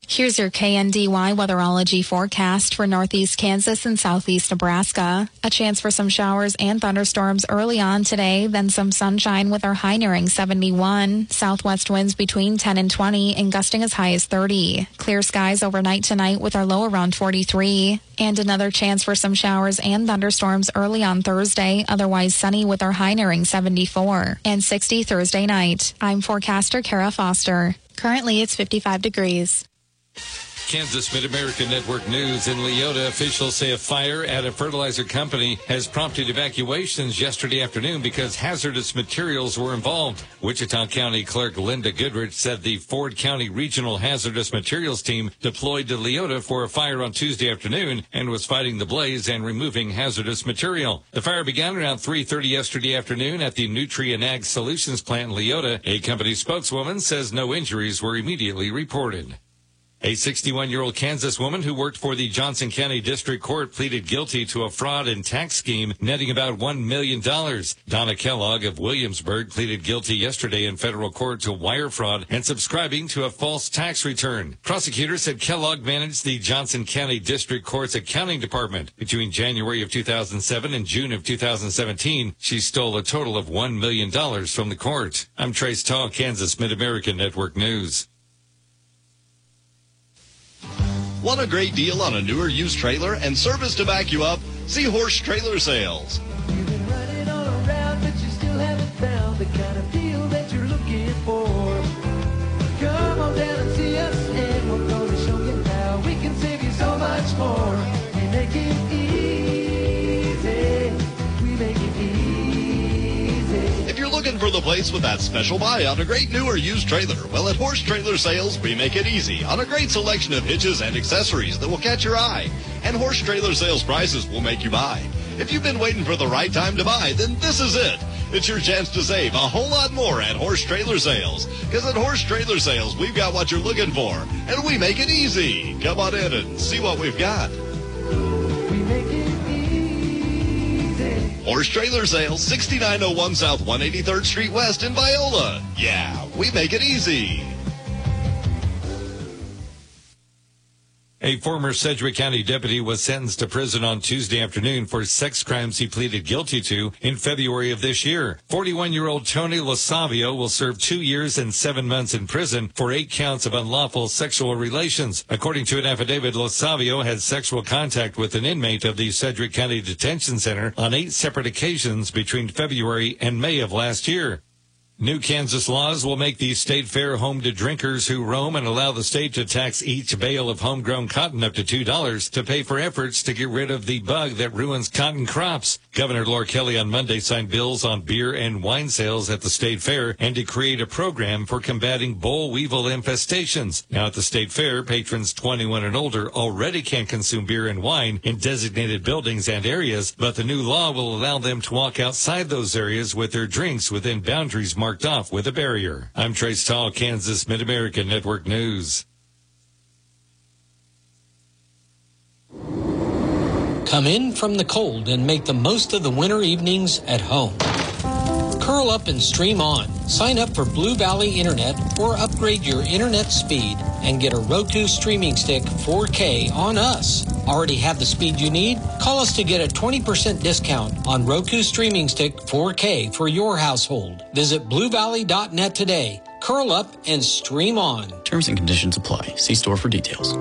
Here's your KNDY weatherology forecast for northeast Kansas and southeast Nebraska. A chance for some showers and thunderstorms early on today, then some sunshine with our high nearing 71. Southwest winds between 10 and 20 and gusting as high as 30. Clear skies overnight tonight with our low around 43. And another chance for some showers and thunderstorms early on Thursday, otherwise sunny with our high nearing 74. And 60 Thursday night. I'm forecaster Kara Foster. Currently it's 55 degrees. Kansas Mid-America Network News. In Leota, officials say a fire at a fertilizer company has prompted evacuations yesterday afternoon because hazardous materials were involved. Wichita County Clerk Linda Goodrich said the Ford County Regional Hazardous Materials Team deployed to Leota for a fire on Tuesday afternoon and was fighting the blaze and removing hazardous material. The fire began around 3:30 yesterday afternoon at the Nutri and Ag Solutions plant in Leota. A company spokeswoman says no injuries were immediately reported. A 61-year-old Kansas woman who worked for the Johnson County District Court pleaded guilty to a fraud and tax scheme netting about $1 million. Donna Kellogg of Williamsburg pleaded guilty yesterday in federal court to wire fraud and subscribing to a false tax return. Prosecutors said Kellogg managed the Johnson County District Court's accounting department. Between January of 2007 and June of 2017, she stole a total of $1 million from the court. I'm Trace Tall, Kansas Mid-America Network News. Want a great deal on a newer used trailer and service to back you up? See Horse Trailer Sales. You've been running all around, but you still haven't found the kind of deal that you're looking for. Come on down and see us, and we're going to show you how we can save you so much more. We make it easy. We make it easy. If you're looking for the place with that special buy on a great new or used trailer, well, at Horse Trailer Sales, we make it easy on a great selection of hitches and accessories that will catch your eye. And Horse Trailer Sales prices will make you buy. If you've been waiting for the right time to buy, then this is it. It's your chance to save a whole lot more at Horse Trailer Sales. Because at Horse Trailer Sales, we've got what you're looking for, and we make it easy. Come on in and see what we've got. We make it easy. Horse Trailer Sales, 6901 South 183rd Street West in Viola. Yeah, we make it easy. A former Sedgwick County deputy was sentenced to prison on Tuesday afternoon for sex crimes he pleaded guilty to in February of this year. 41-year-old Tony Losavio will serve 2 years and 7 months in prison for 8 counts of unlawful sexual relations. According to an affidavit, Losavio had sexual contact with an inmate of the Sedgwick County Detention Center on 8 separate occasions between February and May of last year. New Kansas laws will make the state fair home to drinkers who roam and allow the state to tax each bale of homegrown cotton up to $2 to pay for efforts to get rid of the bug that ruins cotton crops. Governor Laura Kelly on Monday signed bills on beer and wine sales at the state fair and to create a program for combating boll weevil infestations. Now at the state fair, patrons 21 and older already can consume beer and wine in designated buildings and areas, but the new law will allow them to walk outside those areas with their drinks within boundaries marked off with a barrier. I'm Trace Tall, Kansas Mid-America Network News. Come in from the cold and make the most of the winter evenings at home. Curl up and stream on. Sign up for Blue Valley Internet or upgrade your internet speed and get a Roku streaming stick 4K on us. Already have the speed you need? Call us to get a 20% discount on Roku streaming stick 4K for your household. Visit bluevalley.net today. Curl up and stream on. Terms and conditions apply. See store for details.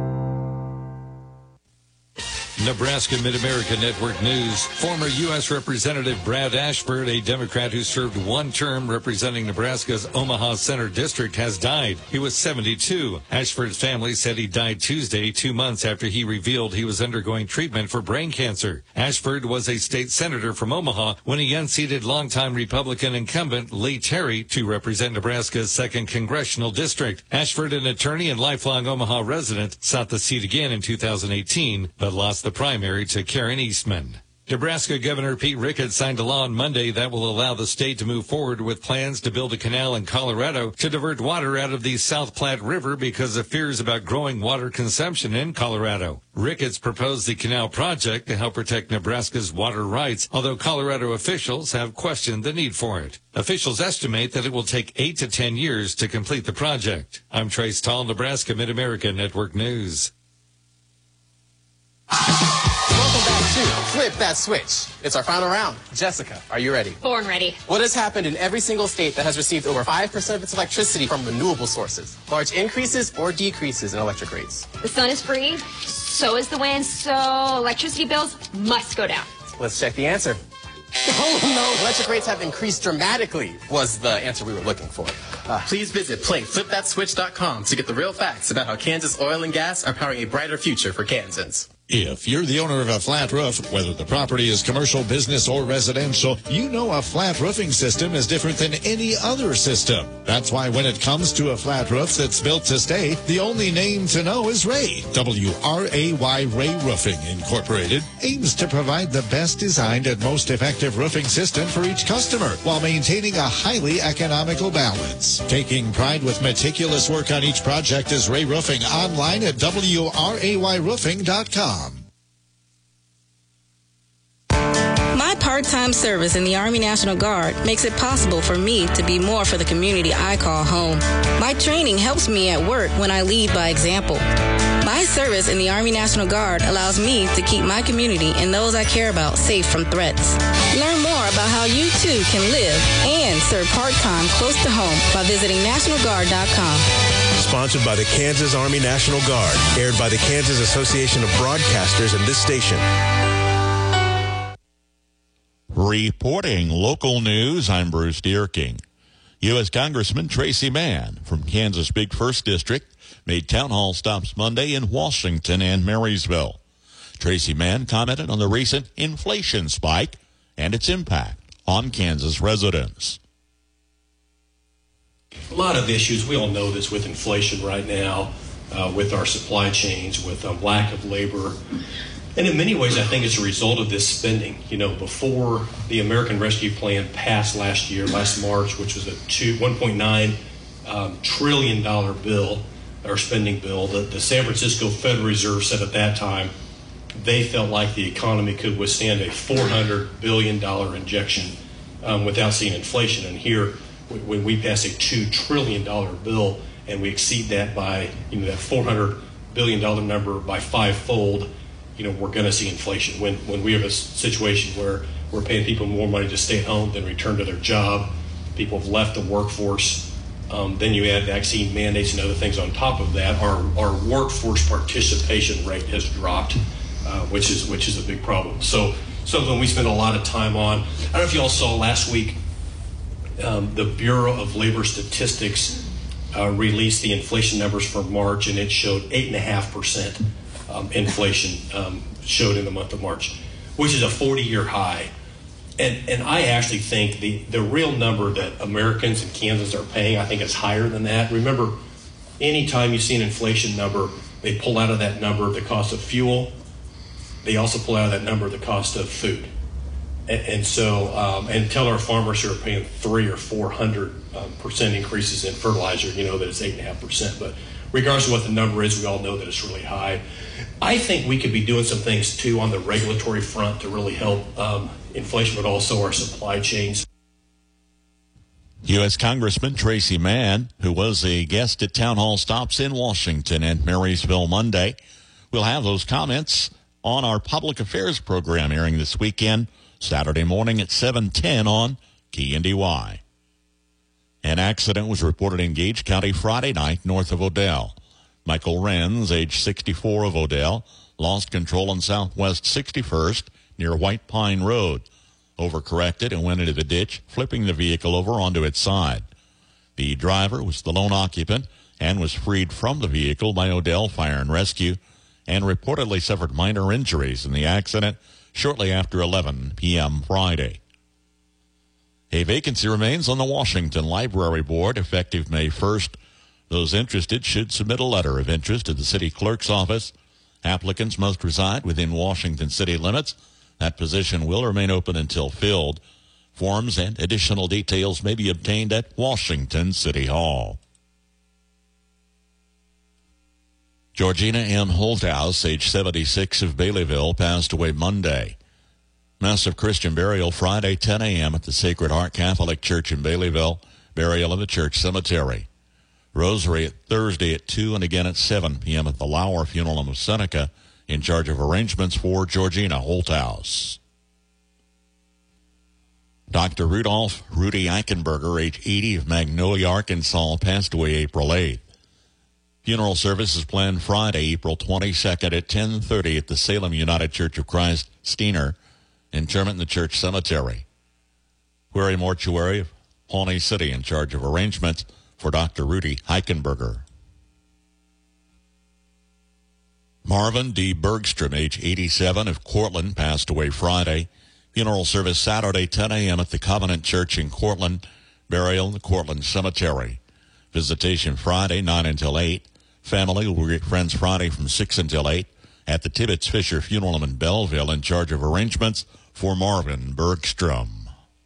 Nebraska Mid-America Network News. Former U.S. Representative Brad Ashford, a Democrat who served one term representing Nebraska's Omaha Center District, has died. He was 72. Ashford's family said he died Tuesday, 2 months after he revealed he was undergoing treatment for brain cancer. Ashford was a state senator from Omaha when he unseated longtime Republican incumbent Lee Terry to represent Nebraska's 2nd Congressional District. Ashford, an attorney and lifelong Omaha resident, sought the seat again in 2018, but lost the primary to Karen Eastman. Nebraska Governor Pete Ricketts signed a law on Monday that will allow the state to move forward with plans to build a canal in Colorado to divert water out of the South Platte River because of fears about growing water consumption in Colorado. Ricketts proposed the canal project to help protect Nebraska's water rights, although Colorado officials have questioned the need for it. Officials estimate that it will take 8 to 10 years to complete the project. I'm Trace Tall, Nebraska Mid-America Network News. Welcome back to Flip That Switch. It's our final round. Jessica, are you ready? Born ready. What has happened in every single state that has received over 5% of its electricity from renewable sources? Large increases or decreases in electric rates? The sun is free, so is the wind, so electricity bills must go down. Let's check the answer. Oh no, electric rates have increased dramatically was the answer we were looking for. Please visit playflipthatswitch.com to get the real facts about how Kansas Oil and Gas are powering a brighter future for Kansans. If you're the owner of a flat roof, whether the property is commercial, business, or residential, you know a flat roofing system is different than any other system. That's why when it comes to a flat roof that's built to stay, the only name to know is Ray. W-R-A-Y, Ray Roofing Incorporated aims to provide the best designed and most effective roofing system for each customer while maintaining a highly economical balance. Taking pride with meticulous work on each project is Ray Roofing, online at WRAYroofing.com. My part-time service in the Army National Guard makes it possible for me to be more for the community I call home. My training helps me at work when I lead by example. My service in the Army National Guard allows me to keep my community and those I care about safe from threats. Learn more about how you too can live and serve part-time close to home by visiting NationalGuard.com. Sponsored by the Kansas Army National Guard, aired by the Kansas Association of Broadcasters and this station. Reporting local news, I'm Bruce Dierking. U.S. Congressman Tracy Mann from Kansas' Big First District made town hall stops Monday in Washington and Marysville. Tracy Mann commented on the recent inflation spike and its impact on Kansas residents. A lot of issues. We all know this with inflation right now, with our supply chains, with lack of labor. And in many ways, I think it's a result of this spending. You know, before the American Rescue Plan passed last March, which was a $1.9 trillion bill, or spending bill, the San Francisco Federal Reserve said at that time they felt like the economy could withstand a $400 billion injection without seeing inflation. And here, when we pass a $2 trillion bill and we exceed that by, that $400 billion number by fivefold, we're going to see inflation. When we have a situation where we're paying people more money to stay at home than return to their job, people have left the workforce, then you add vaccine mandates and other things on top of that, our workforce participation rate has dropped, which is a big problem. So something we spend a lot of time on. I don't know if you all saw last week, the Bureau of Labor Statistics released the inflation numbers for March, and it showed 8.5% inflation showed in the month of March, which is a 40-year high. And I actually think the real number that Americans in Kansas are paying, I think is higher than that. Remember, anytime you see an inflation number, they pull out of that number the cost of fuel. They also pull out of that number the cost of food. And tell our farmers who are paying 300 or 400% increases in fertilizer, that it's 8.5%. But regardless of what the number is, we all know that it's really high. I think we could be doing some things too on the regulatory front to really help inflation, but also our supply chains. U.S. Congressman Tracy Mann, who was a guest at town hall stops in Washington and Marysville Monday, will have those comments on our public affairs program airing this weekend, Saturday morning at 7:10 on KNDY. An accident was reported in Gage County Friday night north of Odell. Michael Renz, age 64 of Odell, lost control on Southwest 61st near White Pine Road, overcorrected and went into the ditch, flipping the vehicle over onto its side. The driver was the lone occupant and was freed from the vehicle by Odell Fire and Rescue and reportedly suffered minor injuries in the accident shortly after 11 p.m. Friday. A vacancy remains on the Washington Library Board effective May 1st. Those interested should submit a letter of interest to the city clerk's office. Applicants must reside within Washington city limits, That position will remain open until filled. Forms and additional details may be obtained at Washington City Hall. Georgina M. Holthouse, age 76, of Baileyville, passed away Monday. Massive Christian burial Friday, 10 a.m. at the Sacred Heart Catholic Church in Baileyville. Burial in the church cemetery. Rosary at Thursday at 2 and again at 7 p.m. at the Lauer Funeral Home of Seneca, in charge of arrangements for Georgina Holthouse. Dr. Rudolph Rudy Eichenberger, age 80, of Magnolia, Arkansas, passed away April 8th. Funeral service is planned Friday, April 22nd at 10:30 at the Salem United Church of Christ, Steiner. Interment in the church cemetery. Query Mortuary of Pawnee City, in charge of arrangements for Dr. Rudy Eichenberger. Marvin D. Bergstrom, age 87, of Cortland, passed away Friday. Funeral service Saturday, 10 a.m. at the Covenant Church in Cortland. Burial in the Cortland Cemetery. Visitation Friday, 9 until 8. Family will greet friends Friday from 6 until 8 at the Tibbetts Fisher Funeral Home in Belleville, in charge of arrangements for Marvin Bergstrom.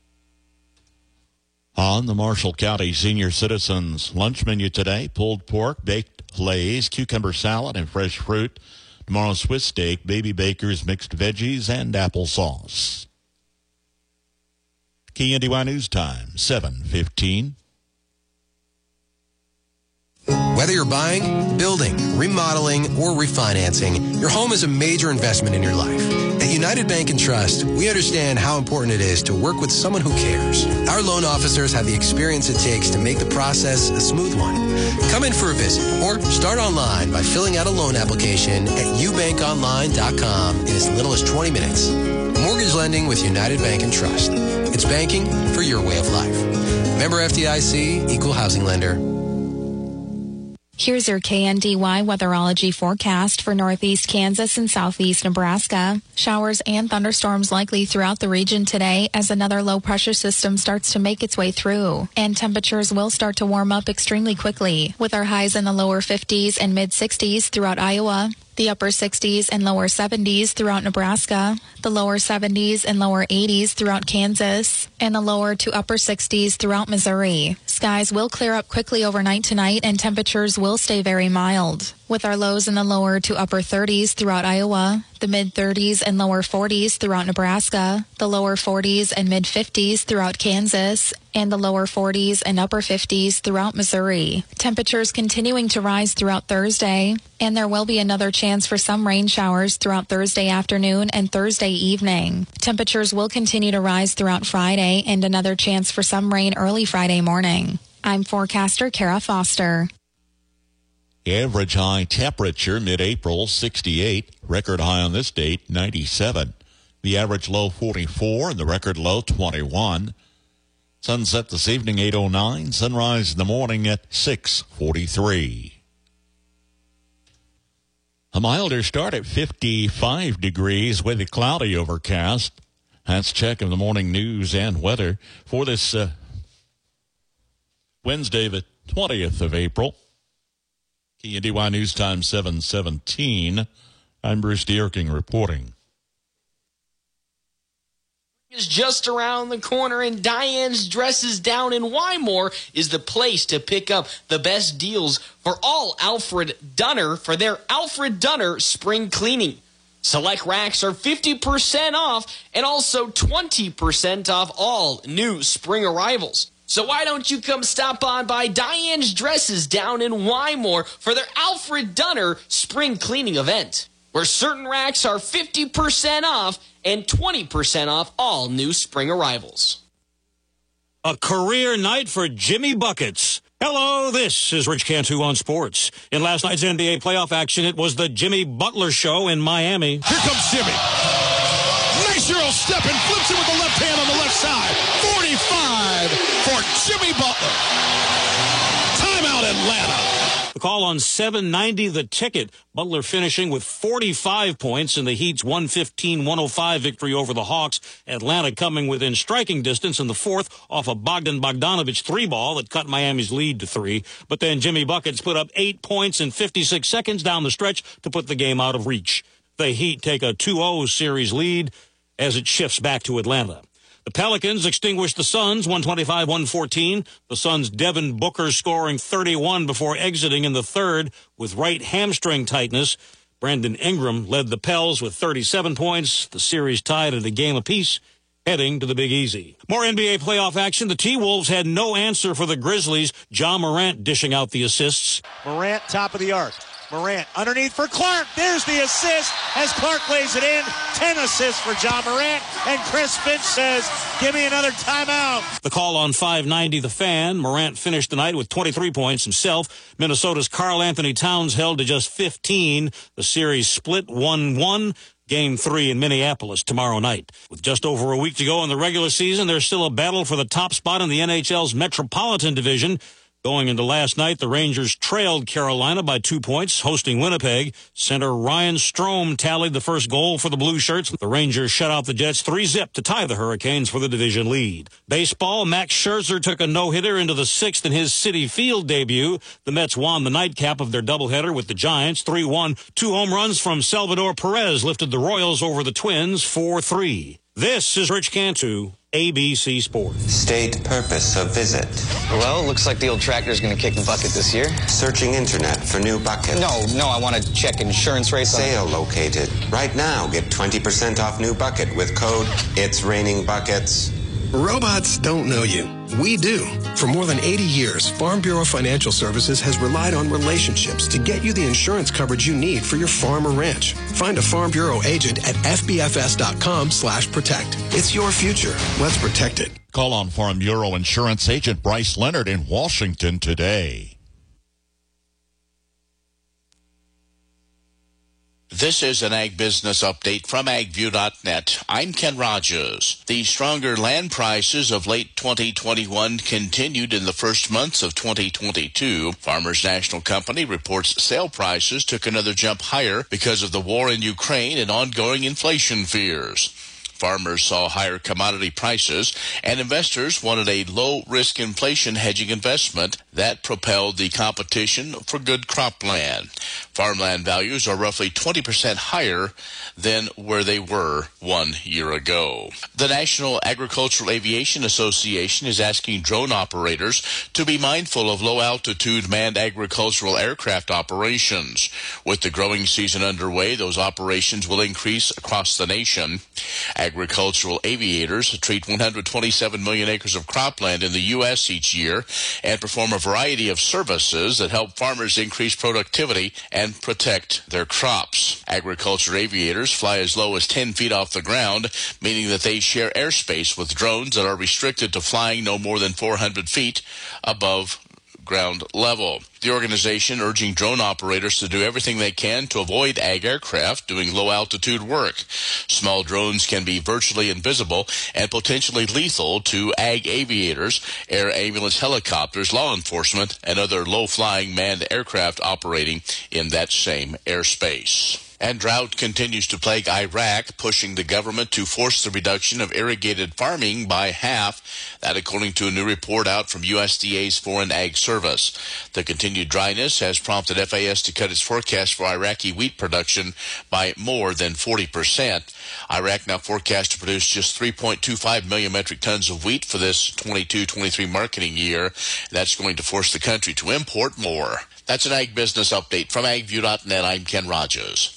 On the Marshall County Senior Citizens lunch menu today, pulled pork, baked lays, cucumber salad, and fresh fruit. Tomorrow, Swiss steak, baby bakers, mixed veggies, and applesauce. KNDY News Time, 7:15. Whether you're buying, building, remodeling, or refinancing, your home is a major investment in your life. At United Bank and Trust, we understand how important it is to work with someone who cares. Our loan officers have the experience it takes to make the process a smooth one. Come in for a visit or start online by filling out a loan application at ubankonline.com in as little as 20 minutes. Mortgage lending with United Bank and Trust. It's banking for your way of life. Member FDIC, Equal Housing Lender. Here's your KNDY weatherology forecast for northeast Kansas and southeast Nebraska. Showers and thunderstorms likely throughout the region today as another low pressure system starts to make its way through. And temperatures will start to warm up extremely quickly, with our highs in the lower 50s and mid 60s throughout Iowa, the upper 60s and lower 70s throughout Nebraska, the lower 70s and lower 80s throughout Kansas, and the lower to upper 60s throughout Missouri. Skies will clear up quickly overnight tonight, and temperatures will stay very mild, with our lows in the lower to upper 30s throughout Iowa, the mid 30s and lower 40s throughout Nebraska, the lower 40s and mid 50s throughout Kansas, and the lower 40s and upper 50s throughout Missouri. Temperatures continuing to rise throughout Thursday, and there will be another chance for some rain showers throughout Thursday afternoon and Thursday evening. Temperatures will continue to rise throughout Friday, and another chance for some rain early Friday morning. I'm forecaster Kara Foster. Average high temperature mid-April, 68. Record high on this date, 97. The average low, 44, and the record low, 21. Sunset this evening, 8:09. Sunrise in the morning at 6:43. A milder start at 55 degrees with a cloudy overcast. That's check of the morning news and weather for this Wednesday, the 20th of April. KNDY News Time 7:17. I'm Bruce Dierking reporting. Is just around the corner, and Diane's Dresses Down in Wymore is the place to pick up the best deals for all Alfred Dunner for their Alfred Dunner spring cleaning. Select racks are 50% off and also 20% off all new spring arrivals. So why don't you come stop on by Diane's Dresses Down in Wymore for their Alfred Dunner spring cleaning event, where certain racks are 50% off and 20% off all new spring arrivals. A career night for Jimmy Buckets. Hello, this is Rich Cantu on sports. In last night's NBA playoff action, it was the Jimmy Butler show in Miami. Here comes Jimmy. Nice Euro step and flips it with the left hand on the left side. 45 for Jimmy Butler. Timeout, Atlanta. The call on 790 The Ticket. Butler finishing with 45 points in the Heat's 115-105 victory over the Hawks. Atlanta coming within striking distance in the fourth off a Bogdan Bogdanovic three-ball that cut Miami's lead to 3. But then Jimmy Buckets put up 8 points in 56 seconds down the stretch to put the game out of reach. The Heat take a 2-0 series lead. as it shifts back to Atlanta. The Pelicans extinguished the Suns 125-114. The Suns' Devin Booker scoring 31 before exiting in the third with right hamstring tightness. Brandon Ingram led the Pels with 37 points. The series tied at a game apiece, heading to the Big Easy. More NBA playoff action. The T-Wolves had no answer for the Grizzlies. Ja Morant dishing out the assists. Morant, top of the arc. Morant underneath for Clark. There's the assist as Clark lays it in. 10 assists for Ja Morant. And Chris Finch says, give me another timeout. The call on 590 The Fan. Morant finished the night with 23 points himself. Minnesota's Karl Anthony Towns held to just 15. The series split 1-1. Game 3 in Minneapolis tomorrow night. With just over a week to go in the regular season, there's still a battle for the top spot in the NHL's Metropolitan Division. Going into last night, the Rangers trailed Carolina by 2 points, hosting Winnipeg. Center Ryan Strome tallied the first goal for the Blue Shirts. The Rangers shut out the Jets 3-0 to tie the Hurricanes for the division lead. Baseball, Max Scherzer took a no-hitter into the 6th in his Citi Field debut. The Mets won the nightcap of their doubleheader with the Giants 3-1. 2 home runs from Salvador Perez lifted the Royals over the Twins 4-3. This is Rich Cantu, ABC Sports. State purpose of visit. Well, looks like the old tractor's going to kick the bucket this year. Searching internet for new bucket. No, I want to check insurance rates. Sale located. Right now, get 20% off new bucket with code It's Raining Buckets. Robots don't know you. We do. For more than 80 years, Farm Bureau Financial Services has relied on relationships to get you the insurance coverage you need for your farm or ranch. Find a Farm Bureau agent at fbfs.com/protect. It's your future. Let's protect it. Call on Farm Bureau Insurance Agent Bryce Leonard in Washington today. This is an Ag Business Update from AgView.net. I'm Ken Rogers. The stronger land prices of late 2021 continued in the first months of 2022. Farmers National Company reports sale prices took another jump higher because of the war in Ukraine and ongoing inflation fears. Farmers saw higher commodity prices, and investors wanted a low-risk inflation hedging investment that propelled the competition for good cropland. Farmland values are roughly 20% higher than where they were 1 year ago. The National Agricultural Aviation Association is asking drone operators to be mindful of low-altitude manned agricultural aircraft operations. With the growing season underway, those operations will increase across the nation. Agricultural aviators treat 127 million acres of cropland in the U.S. each year and perform a variety of services that help farmers increase productivity and protect their crops. Agriculture aviators fly as low as 10 feet off the ground, meaning that they share airspace with drones that are restricted to flying no more than 400 feet above ground level. The organization urging drone operators to do everything they can to avoid ag aircraft doing low-altitude work. Small drones can be virtually invisible and potentially lethal to ag aviators, air ambulance helicopters, law enforcement, and other low-flying manned aircraft operating in that same airspace. And drought continues to plague Iraq, pushing the government to force the reduction of irrigated farming by half. That according to a new report out from USDA's Foreign Ag Service. The continued dryness has prompted FAS to cut its forecast for Iraqi wheat production by more than 40%. Iraq now forecast to produce just 3.25 million metric tons of wheat for this 22-23 marketing year. That's going to force the country to import more. That's an Ag Business Update from AgView.net. I'm Ken Rogers.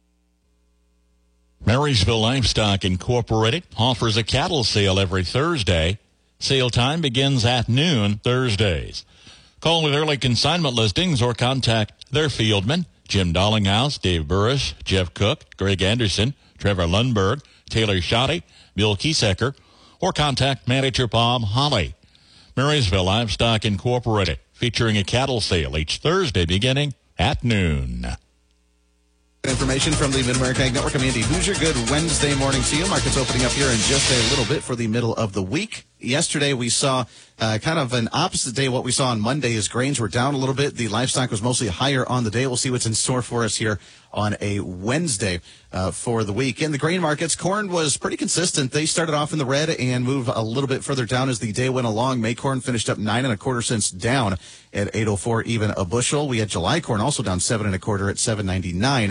Marysville Livestock Incorporated offers a cattle sale every Thursday. Sale time begins at noon Thursdays. Call with early consignment listings or contact their fieldmen, Jim Dollinghouse, Dave Burris, Jeff Cook, Greg Anderson, Trevor Lundberg, Taylor Schotty, Bill Kiesecker, or contact manager Bob Holly. Marysville Livestock Incorporated, featuring a cattle sale each Thursday beginning at noon. Information from the Mid-America Ag Network. I'm Andy Hoosier. Good Wednesday morning to you. Markets opening up here in just a little bit for the middle of the week. Yesterday we saw kind of an opposite day. What we saw on Monday is grains were down a little bit. The livestock was mostly higher on the day. We'll see what's in store for us here on a Wednesday for the week. In the grain markets, corn was pretty consistent. They started off in the red and moved a little bit further down as the day went along. May corn finished up 9 1/4 cents down at 8.04 even a bushel. We had July corn also down 7 1/4 at 7.99.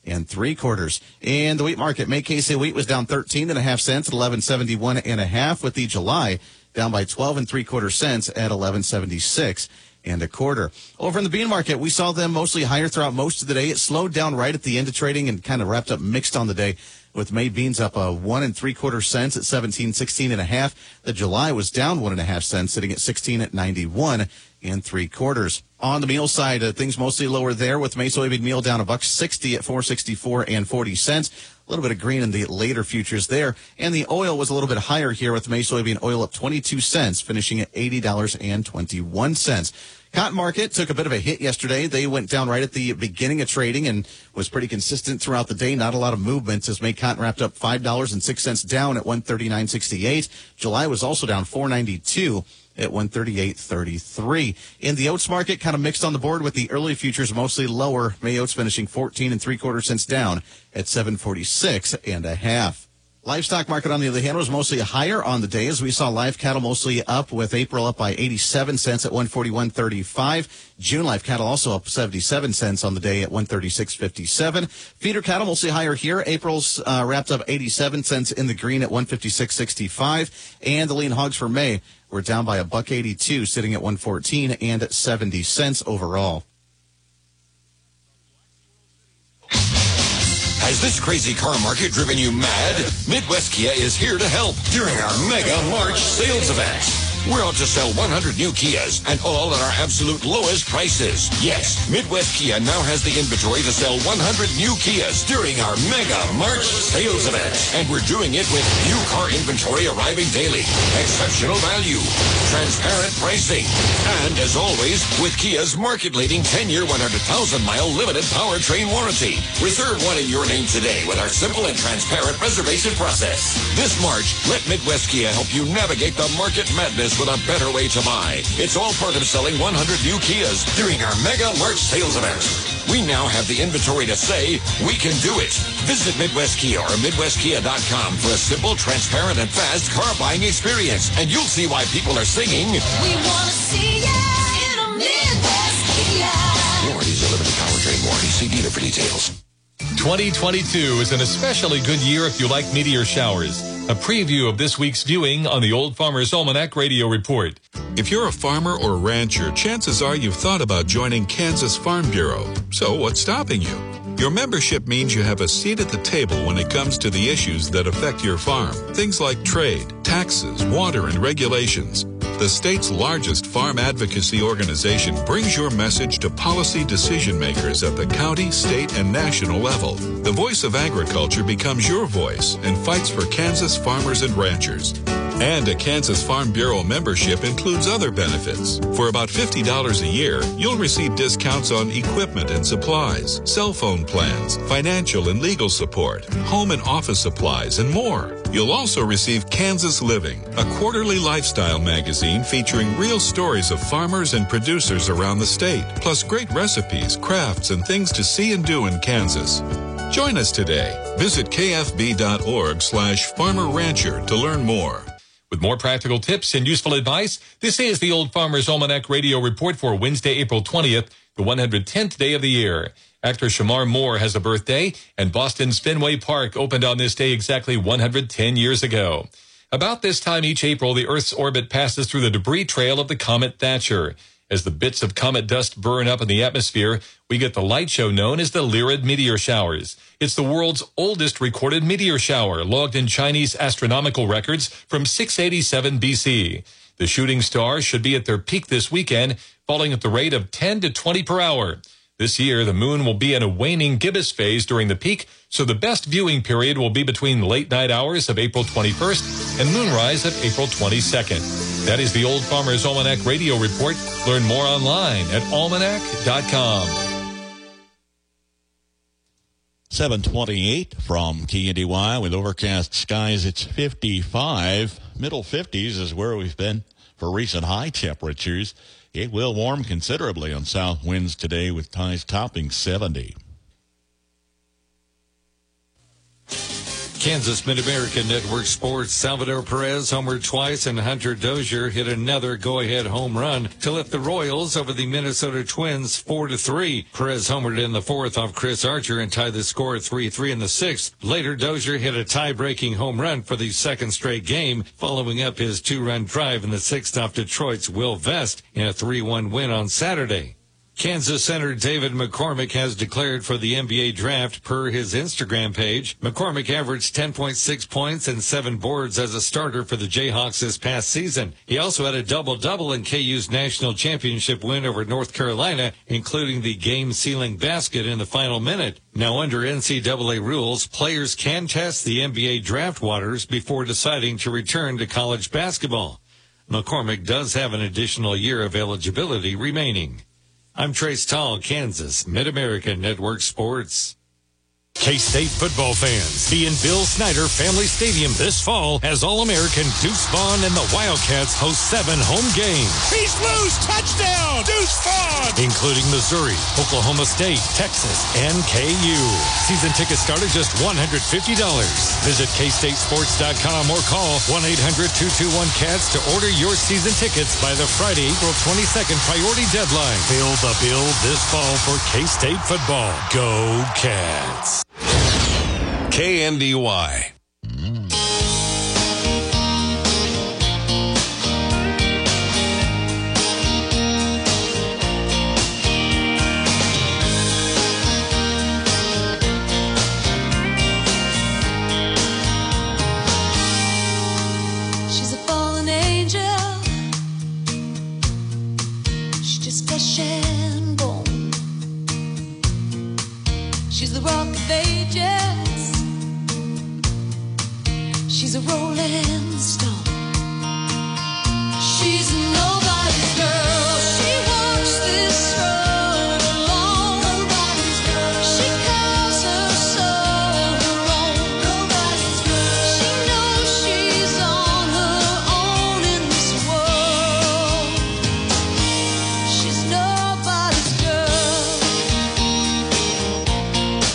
3/4. In the wheat market, May KC wheat was down 13.5 cents at 11.71.5, with the July down by 12 3/4 cents at 11.76 1/4. Over in the bean market, we saw them mostly higher throughout most of the day. It slowed down right at the end of trading and kind of wrapped up mixed on the day, with May beans up 1 3/4 cents at 17.16.5. The July was down 1.5 cents, sitting at 16 at 91 3/4. On the meal side, things mostly lower there, with May soybean meal down $1.60 at 4.64 40 cents. A little bit of green in the later futures there. And the oil was a little bit higher here, with May soybean oil up 22 cents, finishing at $80.21. Cotton market took a bit of a hit yesterday. They went down right at the beginning of trading and was pretty consistent throughout the day. Not a lot of movements as May cotton wrapped up $5.06 down at 139.68. July was also down $4.92 at 138.33. In the oats market, kind of mixed on the board, with the early futures mostly lower. May oats finishing 14 3/4 cents down at 746.5. Livestock market, on the other hand, was mostly higher on the day, as we saw live cattle mostly up, with April up by 87 cents at 141.35. June live cattle also up 77 cents on the day at 136.57. Feeder cattle mostly higher here. April's wrapped up 87 cents in the green at 156.65. And the lean hogs for May were down by $1.82, sitting at 114 and 70 cents overall. Has this crazy car market driven you mad? Midwest Kia is here to help during our Mega March sales event. We're out to sell 100 new Kias, and all at our absolute lowest prices. Yes, Midwest Kia now has the inventory to sell 100 new Kias during our Mega March sales event. And we're doing it with new car inventory arriving daily, exceptional value, transparent pricing, and as always, with Kia's market-leading 10-year, 100,000-mile limited powertrain warranty. Reserve one in your name today with our simple and transparent reservation process. This March, let Midwest Kia help you navigate the market madness with a better way to buy. It's all part of selling 100 new Kias during our Mega March sales event. We now have the inventory to say we can do it. Visit Midwest Kia or MidwestKia.com for a simple, transparent, and fast car buying experience. And you'll see why people are singing, "We want to see ya in a Midwest Kia." Warranties are limited powertrain warranty. See dealer for details. 2022 is an especially good year if you like meteor showers. A preview of this week's viewing on the Old Farmer's Almanac Radio Report. If you're a farmer or rancher, chances are you've thought about joining Kansas Farm Bureau. So what's stopping you? Your membership means you have a seat at the table when it comes to the issues that affect your farm. Things like trade, taxes, water, and regulations. The state's largest farm advocacy organization brings your message to policy decision makers at the county, state, and national level. The voice of agriculture becomes your voice and fights for Kansas farmers and ranchers. And a Kansas Farm Bureau membership includes other benefits. For about $50 a year, you'll receive discounts on equipment and supplies, cell phone plans, financial and legal support, home and office supplies, and more. You'll also receive Kansas Living, a quarterly lifestyle magazine featuring real stories of farmers and producers around the state, plus great recipes, crafts, and things to see and do in Kansas. Join us today. Visit kfb.org/farmer-rancher to learn more. With more practical tips and useful advice, this is the Old Farmer's Almanac Radio Report for Wednesday, April 20th, the 110th day of the year. Actor Shamar Moore has a birthday, and Boston's Fenway Park opened on this day exactly 110 years ago. About this time each April, the Earth's orbit passes through the debris trail of the comet Thatcher. As the bits of comet dust burn up in the atmosphere, we get the light show known as the Lyrid meteor showers. It's the world's oldest recorded meteor shower, logged in Chinese astronomical records from 687 BC. The shooting stars should be at their peak this weekend, falling at the rate of 10 to 20 per hour. This year, the moon will be in a waning gibbous phase during the peak, so the best viewing period will be between the late night hours of April 21st and moonrise of April 22nd. That is the Old Farmer's Almanac Radio Report. Learn more online at almanac.com. 728 from KNDY with overcast skies. It's 55. Middle 50s is where we've been for recent high temperatures. It will warm considerably on south winds today with highs topping 70. Kansas Mid-America Network Sports. Salvador Perez homered twice, and Hunter Dozier hit another go-ahead home run to lift the Royals over the Minnesota Twins 4-3. Perez homered in the fourth off Chris Archer and tied the score at 3-3 in the sixth. Later, Dozier hit a tie-breaking home run for the second straight game, following up his two-run drive in the sixth off Detroit's Will Vest in a 3-1 win on Saturday. Kansas center David McCormick has declared for the NBA draft per his Instagram page. McCormick averaged 10.6 points and 7 boards as a starter for the Jayhawks this past season. He also had a double-double in KU's national championship win over North Carolina, including the game-sealing basket in the final minute. Now, under NCAA rules, players can test the NBA draft waters before deciding to return to college basketball. McCormick does have an additional year of eligibility remaining. I'm Trace Tall, Kansas Mid-America Network Sports. K-State football fans, be in Bill Snyder Family Stadium this fall as All-American Deuce Vaughn and the Wildcats host 7 home games. He's loose! Touchdown! Deuce Vaughn! Including Missouri, Oklahoma State, Texas, and KU. Season tickets start at just $150. Visit KStateSports.com or call 1-800-221-CATS to order your season tickets by the Friday, April 22nd priority deadline. Fill the bill this fall for K-State football. Go Cats! KNDY. She's a fallen angel. She's just flesh and bone. She's the rock of ages. She's a rolling stone. She's nobody's girl. She walks this road alone. Nobody's girl. She calls her soul her own. Nobody's girl. She knows she's on her own in this world. She's nobody's girl.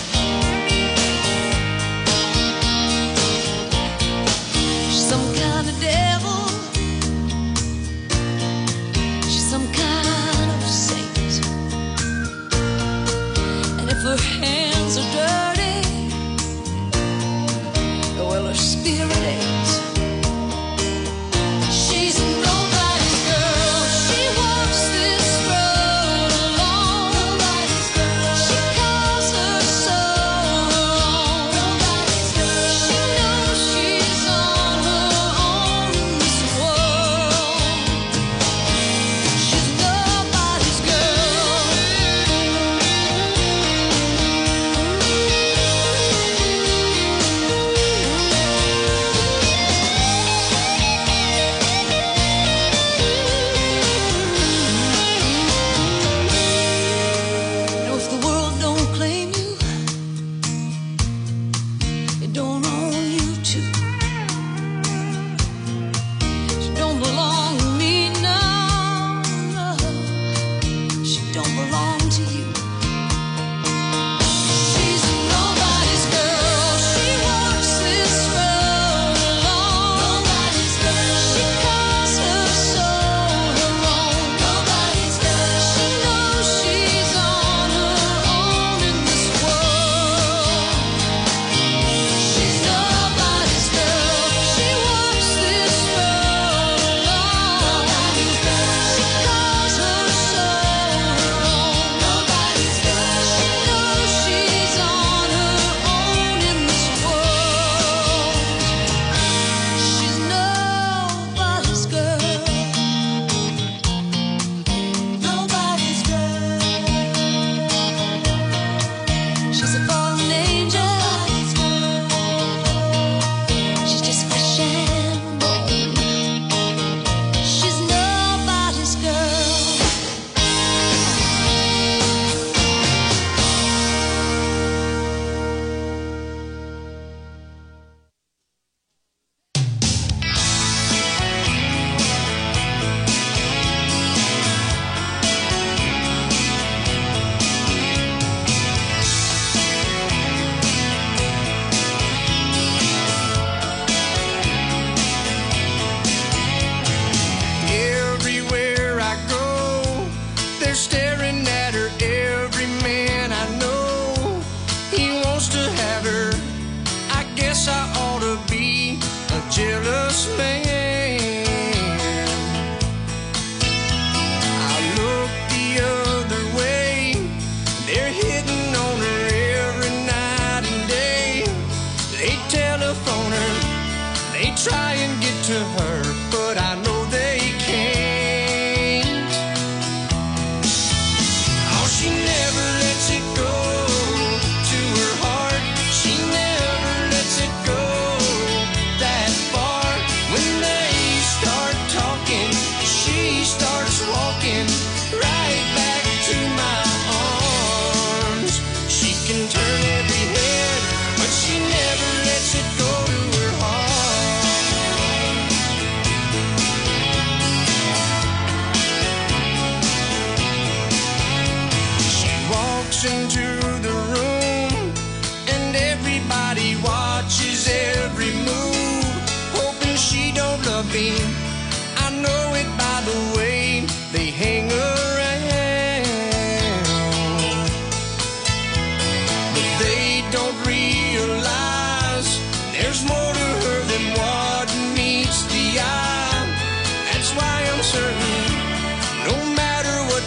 She's some kind of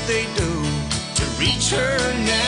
they do to reach her now.